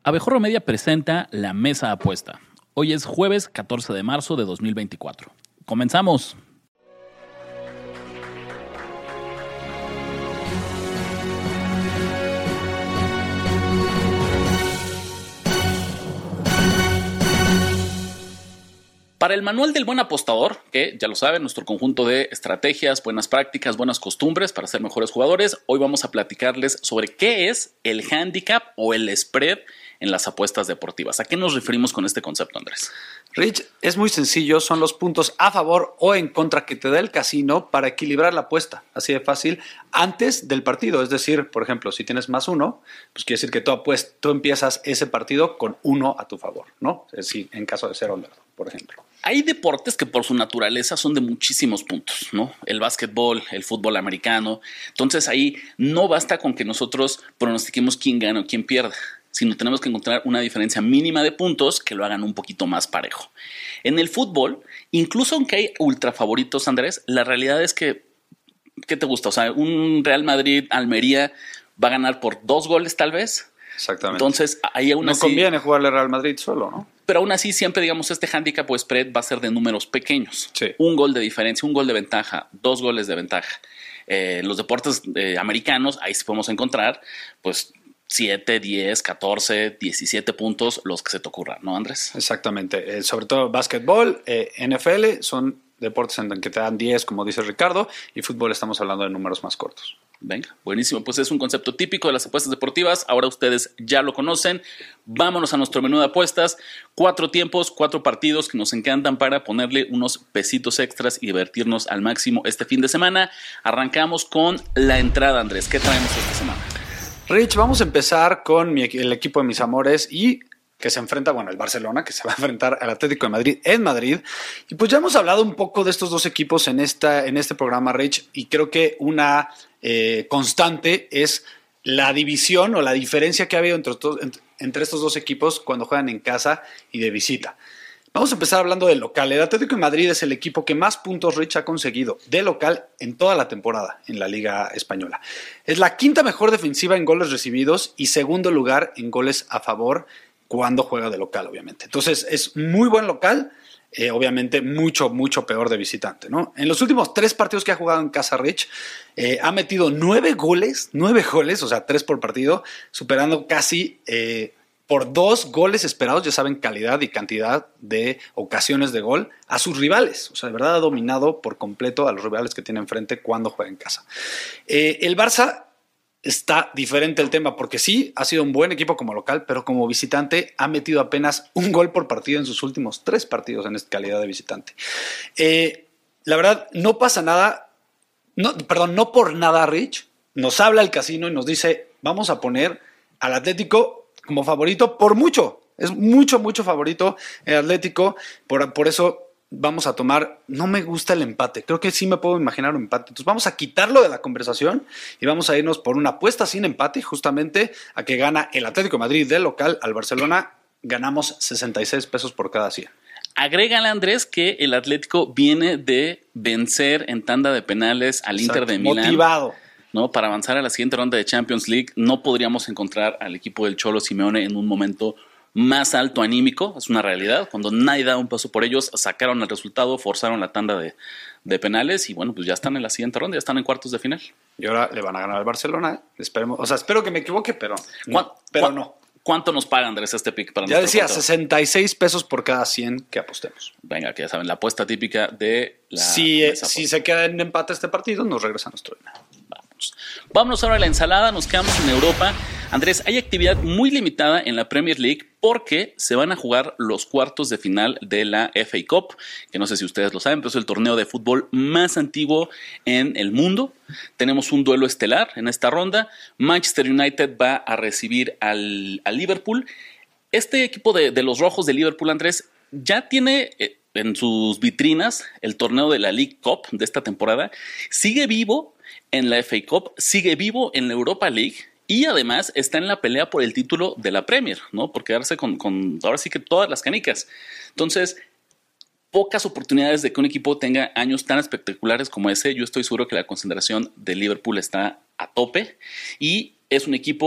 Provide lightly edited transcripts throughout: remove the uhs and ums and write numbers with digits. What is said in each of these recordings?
Abejorro Media presenta La Mesa Apuesta. Hoy es jueves 14 de marzo de 2024. ¡Comenzamos! Para el manual del buen apostador, que ya lo saben, nuestro conjunto de estrategias, buenas prácticas, buenas costumbres para ser mejores jugadores, hoy vamos a platicarles sobre qué es el handicap o el spread en las apuestas deportivas. ¿A qué nos referimos con este concepto, Andrés? Rich, es muy sencillo, son los puntos a favor o en contra que te da el casino para equilibrar la apuesta, así de fácil, antes del partido. Es decir, por ejemplo, si tienes +1, pues quiere decir que tú empiezas ese partido con 1 a tu favor, ¿no? Es decir, en caso de ser underdog, por ejemplo. Hay deportes que por su naturaleza son de muchísimos puntos, ¿no? El básquetbol, el fútbol americano. Entonces ahí no basta con que nosotros pronostiquemos quién gana o quién pierda, sino tenemos que encontrar una diferencia mínima de puntos que lo hagan un poquito más parejo. En el fútbol, incluso aunque hay ultra favoritos, Andrés, la realidad es que, ¿qué te gusta? O sea, un Real Madrid-Almería va a ganar por 2 goles tal vez. Exactamente. Entonces, ahí aún así... No conviene jugarle al Real Madrid solo, ¿no? Pero aún así, siempre, digamos, este handicap o spread va a ser de números pequeños. Sí. 1 gol de diferencia, 1 gol de ventaja, 2 goles de ventaja. Los deportes americanos, ahí sí podemos encontrar, pues, 7, 10, 14, 17 puntos, los que se te ocurran, ¿no, Andrés? Exactamente. Sobre todo básquetbol, NFL, son deportes en que te dan 10, como dice Ricardo, y fútbol estamos hablando de números más cortos. Venga, buenísimo. Pues es un concepto típico de las apuestas deportivas. Ahora ustedes ya lo conocen. Vámonos a nuestro menú de apuestas. 4 tiempos, 4 partidos que nos encantan para ponerle unos pesitos extras y divertirnos al máximo este fin de semana. Arrancamos con la entrada, Andrés. ¿Qué traemos esta semana? Rich, vamos a empezar con el equipo de mis amores y que se enfrenta, el Barcelona, que se va a enfrentar al Atlético de Madrid en Madrid. Y pues ya hemos hablado un poco de estos dos equipos en este programa, Rich, y creo que una constante es la división o la diferencia que ha habido entre estos dos equipos cuando juegan en casa y de visita. Vamos a empezar hablando del local. El Atlético de Madrid es el equipo que más puntos, Rich, ha conseguido de local en toda la temporada en la Liga Española. Es la quinta mejor defensiva en goles recibidos y segundo lugar en goles a favor cuando juega de local, obviamente. Entonces, es muy buen local, obviamente mucho, mucho peor de visitante, ¿no? En los últimos 3 partidos que ha jugado en casa, Rich, ha metido 9 goles, o sea, 3 por partido, superando casi por 2 goles esperados, ya saben, calidad y cantidad de ocasiones de gol a sus rivales. O sea, de verdad ha dominado por completo a los rivales que tiene enfrente cuando juega en casa. El Barça está diferente el tema, porque sí, ha sido un buen equipo como local, pero como visitante ha metido apenas 1 gol por partido en sus últimos 3 partidos en esta calidad de visitante. La verdad, no pasa nada, no por nada, Rich, nos habla el casino y nos dice, vamos a poner al Atlético como favorito por mucho. Es mucho, mucho favorito el Atlético, por eso vamos a tomar, no me gusta el empate, creo que sí me puedo imaginar un empate, entonces vamos a quitarlo de la conversación y vamos a irnos por una apuesta sin empate, justamente a que gana el Atlético de Madrid del local al Barcelona, ganamos 66 pesos por cada 100. Agrégale, Andrés, que el Atlético viene de vencer en tanda de penales al Inter de Milán. Motivado. ¿No? Para avanzar a la siguiente ronda de Champions League, no podríamos encontrar al equipo del Cholo Simeone en un momento más alto anímico, es una realidad. Cuando nadie da un paso por ellos, sacaron el resultado, forzaron la tanda de penales y bueno, pues ya están en la siguiente ronda, ya están en cuartos de final. Y ahora le van a ganar al Barcelona, esperemos, o sea, espero que me equivoque, pero no. ¿Cuánto nos paga, Andrés, este pick para ya decía, 66 pesos por cada 100 que apostemos. Venga, que ya saben, la apuesta típica de la... Si se queda en empate este partido, nos regresa nuestro dinero. Vámonos ahora a la ensalada, nos quedamos en Europa. Andrés, hay actividad muy limitada en la Premier League porque se van a jugar los cuartos de final de la FA Cup, que no sé si ustedes lo saben, pero es el torneo de fútbol más antiguo en el mundo. Tenemos un duelo estelar en esta ronda. Manchester United va a recibir al Liverpool. Este equipo de los rojos de Liverpool, Andrés, ya tiene en sus vitrinas el torneo de la League Cup de esta temporada. Sigue vivo en la FA Cup, sigue vivo en la Europa League y además está en la pelea por el título de la Premier, ¿no? Por quedarse con ahora sí que todas las canicas. Entonces, pocas oportunidades de que un equipo tenga años tan espectaculares como ese. Yo estoy seguro que la concentración de Liverpool está a tope y es un equipo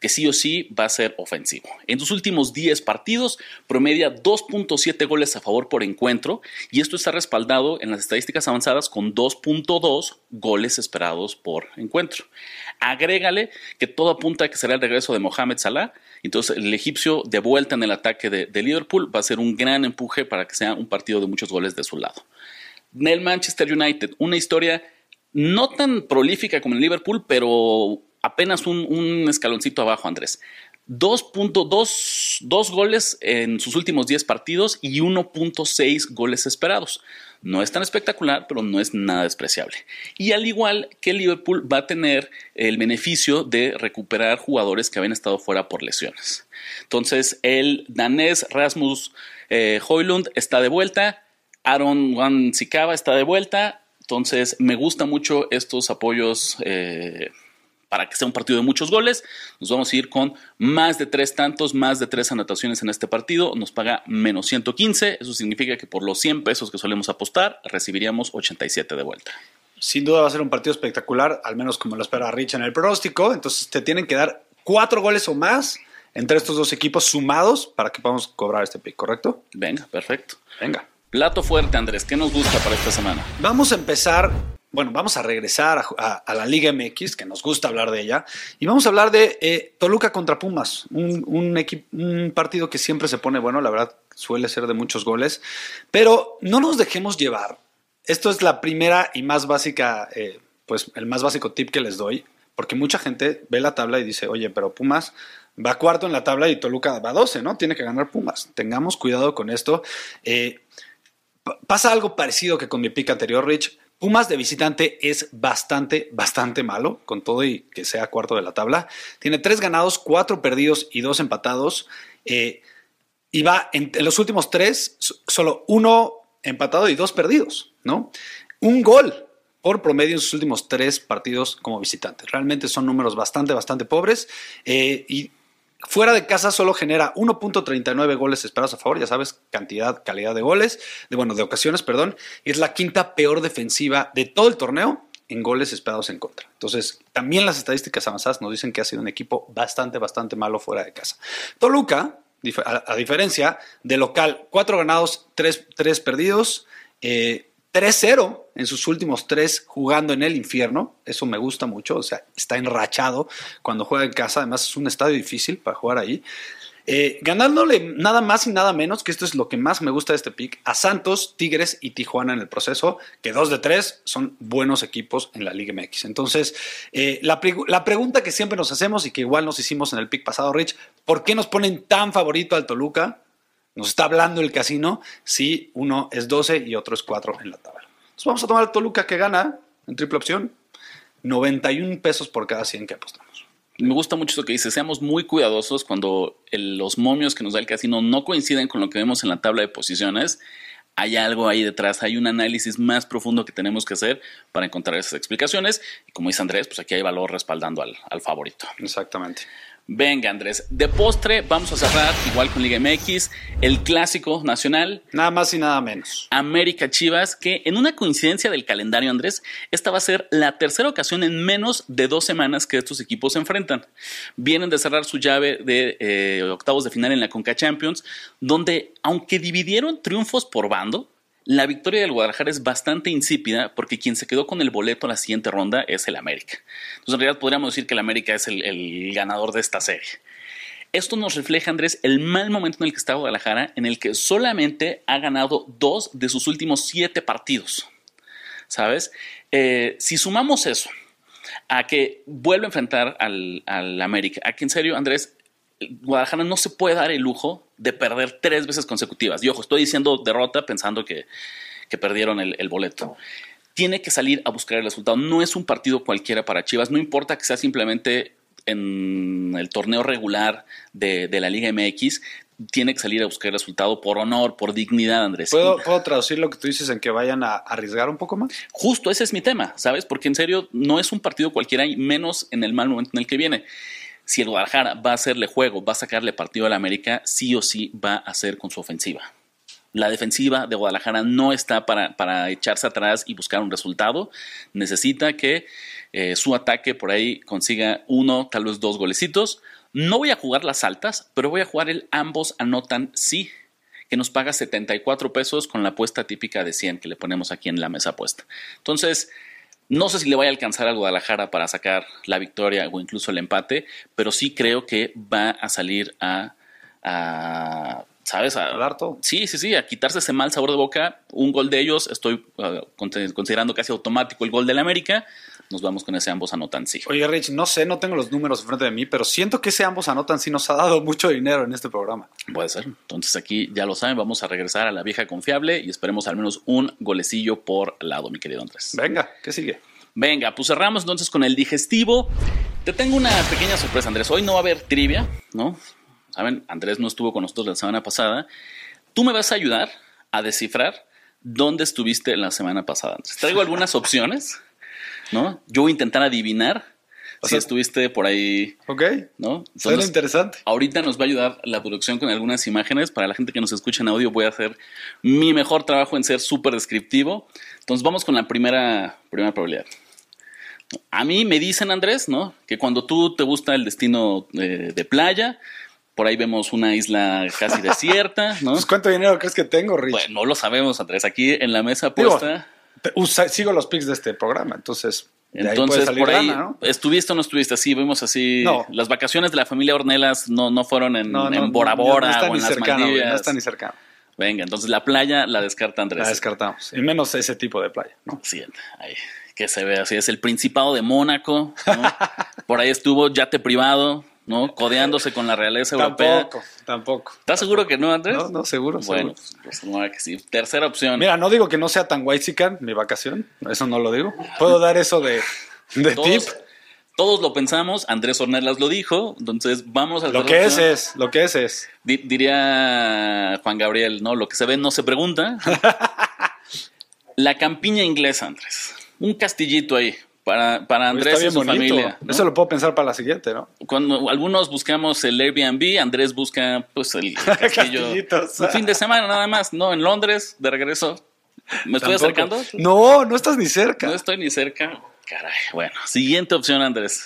que sí o sí va a ser ofensivo. En sus últimos 10 partidos promedia 2.7 goles a favor por encuentro y esto está respaldado en las estadísticas avanzadas con 2.2 goles esperados por encuentro. Agrégale que todo apunta a que será el regreso de Mohamed Salah, entonces el egipcio de vuelta en el ataque de Liverpool va a ser un gran empuje para que sea un partido de muchos goles de su lado. En el Manchester United, una historia no tan prolífica como en Liverpool, pero apenas un escaloncito abajo, Andrés. 2.2 goles en sus últimos 10 partidos y 1.6 goles esperados. No es tan espectacular, pero no es nada despreciable. Y al igual que Liverpool va a tener el beneficio de recuperar jugadores que habían estado fuera por lesiones. Entonces, el danés Rasmus Højlund está de vuelta, Aaron Wan-Bissaka está de vuelta. Entonces, me gustan mucho estos apoyos para que sea un partido de muchos goles. Nos vamos a ir con más de 3 tantos, más de 3 anotaciones en este partido. Nos paga menos 115. Eso significa que por los 100 pesos que solemos apostar, recibiríamos 87 de vuelta. Sin duda va a ser un partido espectacular, al menos como lo espera Rich en el pronóstico. Entonces te tienen que dar 4 goles o más entre estos dos equipos sumados para que podamos cobrar este pick, ¿correcto? Venga, perfecto. Venga. Plato fuerte, Andrés. ¿Qué nos gusta para esta semana? Vamos a empezar, vamos a regresar a la Liga MX, que nos gusta hablar de ella, y vamos a hablar de Toluca contra Pumas, un partido que siempre se pone bueno, la verdad suele ser de muchos goles, pero no nos dejemos llevar. Esto es la primera y más básica, el más básico tip que les doy, porque mucha gente ve la tabla y dice, oye, pero Pumas va cuarto en la tabla y Toluca va 12, ¿no? Tiene que ganar Pumas. Tengamos cuidado con esto. Pasa algo parecido que con mi pick anterior, Rich. Pumas de visitante es bastante malo, con todo y que sea cuarto de la tabla. Tiene 3 ganados, 4 perdidos y 2 empatados. Y va en los últimos 3, solo 1 empatado y 2 perdidos, ¿no? Un gol por promedio en sus últimos 3 partidos como visitante. Realmente son números bastante pobres. Y fuera de casa solo genera 1.39 goles esperados a favor, ya sabes, calidad de goles, de ocasiones, perdón. Es la quinta peor defensiva de todo el torneo en goles esperados en contra. Entonces, también las estadísticas avanzadas nos dicen que ha sido un equipo bastante malo fuera de casa. Toluca, a diferencia de local, 4 ganados, 3 perdidos, 3-0 en sus últimos 3 jugando en el infierno. Eso me gusta mucho, o sea, está enrachado cuando juega en casa. Además es un estadio difícil para jugar ahí. Ganándole nada más y nada menos, que esto es lo que más me gusta de este pick, a Santos, Tigres y Tijuana en el proceso, que 2 de 3 son buenos equipos en la Liga MX. Entonces, la pregunta que siempre nos hacemos y que igual nos hicimos en el pick pasado, Rich, ¿por qué nos ponen tan favorito al Toluca? Nos está hablando el casino si uno es 12 y otro es 4 en la tabla. Entonces vamos a tomar al Toluca que gana en triple opción 91 pesos por cada 100 que apostamos. Me gusta mucho eso que dice, seamos muy cuidadosos cuando los momios que nos da el casino no coinciden con lo que vemos en la tabla de posiciones. Hay algo ahí detrás, hay un análisis más profundo que tenemos que hacer para encontrar esas explicaciones. Y como dice Andrés, pues aquí hay valor respaldando al favorito. Exactamente. Venga, Andrés, de postre vamos a cerrar igual con Liga MX, el clásico nacional. Nada más y nada menos. América Chivas, que en una coincidencia del calendario, Andrés, esta va a ser la tercera ocasión en menos de 2 semanas que estos equipos se enfrentan. Vienen de cerrar su llave de octavos de final en la Conca Champions, donde aunque dividieron triunfos por bando, la victoria del Guadalajara es bastante insípida porque quien se quedó con el boleto a la siguiente ronda es el América. Entonces, en realidad podríamos decir que el América es el ganador de esta serie. Esto nos refleja, Andrés, el mal momento en el que está Guadalajara, en el que solamente ha ganado 2 de sus últimos 7 partidos. ¿Sabes? Si sumamos eso a que vuelve a enfrentar al América, a que en serio, Andrés, Guadalajara no se puede dar el lujo de perder 3 veces consecutivas. Y ojo, estoy diciendo derrota pensando que perdieron el boleto. Tiene que salir a buscar el resultado. No es un partido cualquiera para Chivas. No importa que sea simplemente en el torneo regular de la Liga MX. Tiene que salir a buscar el resultado por honor, por dignidad, Andrés. ¿Puedo traducir lo que tú dices en que vayan a arriesgar un poco más? Justo, ese es mi tema, ¿sabes? Porque en serio no es un partido cualquiera y menos en el mal momento en el que viene. Si el Guadalajara va a hacerle juego, va a sacarle partido al América, sí o sí va a hacer con su ofensiva. La defensiva de Guadalajara no está para echarse atrás y buscar un resultado. Necesita que su ataque por ahí consiga 1, tal vez 2 golecitos. No voy a jugar las altas, pero voy a jugar el ambos anotan sí, que nos paga 74 pesos con la apuesta típica de 100 que le ponemos aquí en la mesa apuesta. Entonces, no sé si le vaya a alcanzar al Guadalajara para sacar la victoria o incluso el empate, pero sí creo que va a salir ¿sabes? A dar todo. Sí, a quitarse ese mal sabor de boca. Un gol de ellos, estoy considerando casi automático el gol del América. Nos vamos con ese ambos anotan sí. Oye, Rich, no sé, no tengo los números enfrente de mí, pero siento que ese ambos anotan sí nos ha dado mucho dinero en este programa. Puede ser. Entonces aquí ya lo saben, vamos a regresar a la vieja confiable y esperemos al menos un golecillo por lado, mi querido Andrés. Venga, ¿qué sigue? Venga, pues cerramos entonces con el digestivo. Te tengo una pequeña sorpresa, Andrés. Hoy no va a haber trivia, ¿no? Saben, Andrés no estuvo con nosotros la semana pasada. Tú me vas a ayudar a descifrar dónde estuviste la semana pasada, Andrés. Traigo algunas opciones, ¿no? Yo voy a intentar adivinar si estuviste por ahí. Ok, ¿no? Suena interesante. Ahorita nos va a ayudar la producción con algunas imágenes. Para la gente que nos escucha en audio voy a hacer mi mejor trabajo en ser súper descriptivo. Entonces vamos con la primera probabilidad. A mí me dicen, Andrés, ¿no? Que cuando tú te gusta el destino de playa, por ahí vemos una isla casi desierta, ¿no? Pues, ¿cuánto dinero crees que tengo, Rich? Bueno, no lo sabemos, Andrés. Aquí en la mesa apuesta. Sigo los picks de este programa, entonces por ahí, gana, ¿no? ¿estuviste o no estuviste? Sí, vemos así. No. Las vacaciones de la familia Ornelas no fueron en Bora Bora o en las Maldivas. No está ni cercano. Venga, entonces la playa la descarta Andrés. La descartamos. Y menos ese tipo de playa, ¿no? Sí, ahí, que se ve así. Es el Principado de Mónaco, ¿no? Por ahí estuvo yate privado, ¿no? Codeándose con la realeza europea. Tampoco. ¿Estás seguro que no, Andrés? No, seguro. Bueno, pues no, que sí. Tercera opción. Mira, no digo que no sea tan whitezican mi vacación. Eso no lo digo. Puedo dar eso de tip. Todos lo pensamos, Andrés Ornelas lo dijo, entonces vamos a... Lo que es. Diría Juan Gabriel, ¿no? Lo que se ve no se pregunta. La campiña inglesa, Andrés. Un castillito ahí para Andrés y su bonito. Familia, ¿no? Eso lo puedo pensar para la siguiente, ¿no? Cuando algunos buscamos el Airbnb, Andrés busca pues el castillo. Un fin de semana nada más, ¿no? En Londres, de regreso. ¿Me estoy acercando? No estás ni cerca. No estoy ni cerca. Caray, bueno. Siguiente opción, Andrés.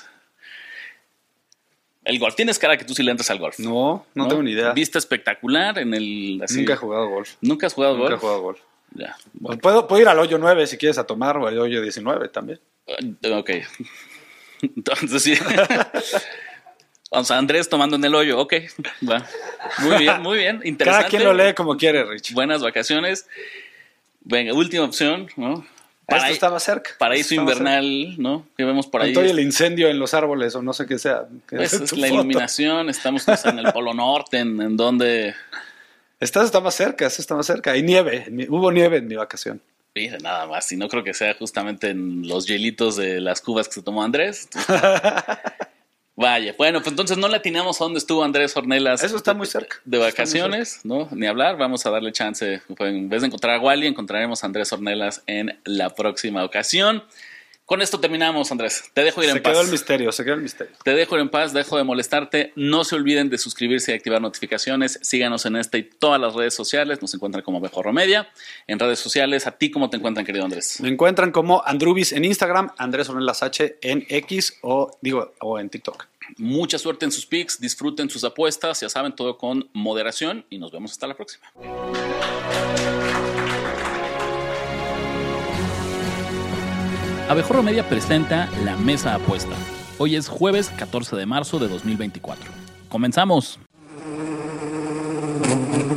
El golf. Tienes cara que tú sí le entras al golf. No tengo ni idea. Vista espectacular en el... Así. Nunca he jugado golf. ¿Nunca has jugado golf? Nunca he jugado golf. Ya. Bueno. Puedo ir al hoyo 9 si quieres a tomar o al hoyo 19 también. Ok. Entonces sí. O sea, Andrés tomando en el hoyo. Ok. Va. Muy bien. Interesante. Cada quien lo lee como quiere, Rich. Buenas vacaciones. Venga, última opción, ¿no? Esto está más cerca. Paraíso invernal, ¿no? Que vemos por ahí. Estoy el incendio en los árboles o no sé qué sea. Esa es la iluminación. Estamos en el Polo Norte, en donde... Esta está más cerca. Hay nieve. Hubo nieve en mi vacación. Mira, nada más. Y no creo que sea justamente en los hielitos de las cubas que se tomó Andrés. Vaya, bueno, pues entonces no le atinamos a dónde estuvo Andrés Ornelas. Eso está muy cerca. De vacaciones, ¿no? Ni hablar, vamos a darle chance. En vez de encontrar a Wally, encontraremos a Andrés Ornelas en la próxima ocasión. Con esto terminamos, Andrés. Te dejo ir en paz. Se quedó el misterio. Te dejo ir en paz, dejo de molestarte. No se olviden de suscribirse y activar notificaciones. Síganos en esta y todas las redes sociales. Nos encuentran como Mejor Media. En redes sociales, ¿a ti cómo te encuentran, querido Andrés? Me encuentran como Andrubis en Instagram, Andrés Ornelas H en X o en TikTok. Mucha suerte en sus picks, disfruten sus apuestas, ya saben, todo con moderación y nos vemos hasta la próxima. Abejorro Media presenta La Mesa Apuesta. Hoy es jueves 14 de marzo de 2024. ¡Comenzamos!